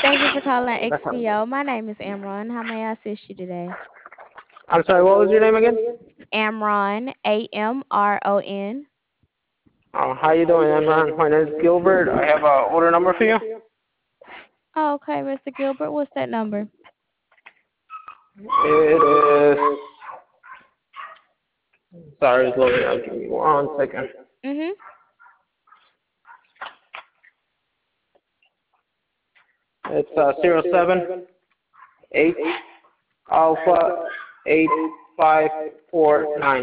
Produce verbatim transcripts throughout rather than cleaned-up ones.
Thank you for calling That's all. X P O. My name is Amron. How may I assist you today? I'm sorry, what was your name again? Amron, A M R O N. Oh, how you doing, Emma? My name is Gilbert. I have a order number for you. Oh, okay, Mister Gilbert, what's that number? It is. Sorry, it's loading up. Give me one second. Mhm. It's uh, zero seven eight alpha eight five four nine.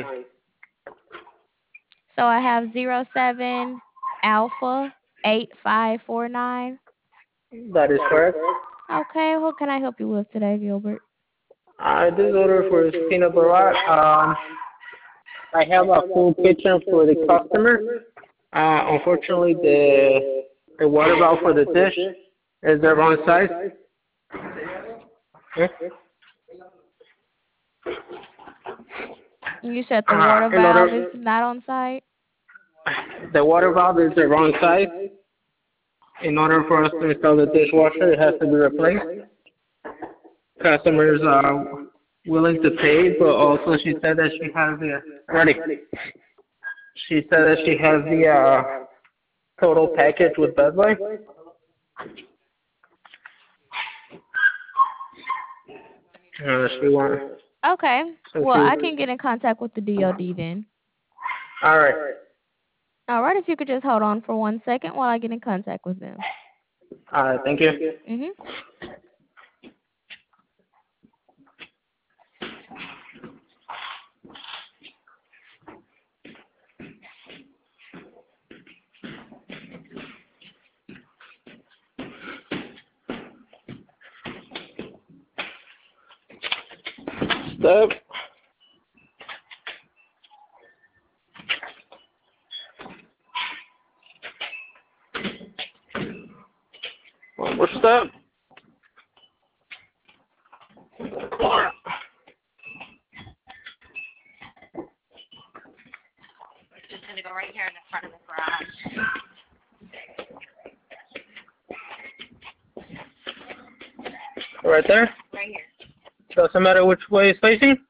So I have zero seven Alpha eight five four nine. That is correct. Okay, what can I help you with today, Gilbert? Uh, this order for peanut butter. Um, I have a full kitchen for the customer. Uh, unfortunately, the the water valve for the dish is the wrong size. Okay. You said the Uh, water in valve is order, not on site? the water valve is the wrong size. In order for us to install the dishwasher, it has to be replaced. Customers are willing to pay, but also she said that she has the ready. She said that she has the uh, total package with Best Buy. Uh, she want. Okay. So Well, she. I can get in contact with the D O D then. All right. All right, if you could just hold on for one second while I get in contact with them. All right. Thank you. Mhm. Step. One more step. Just gonna go right here in the front of the garage. Right there. Right here. Doesn't matter which way it's facing.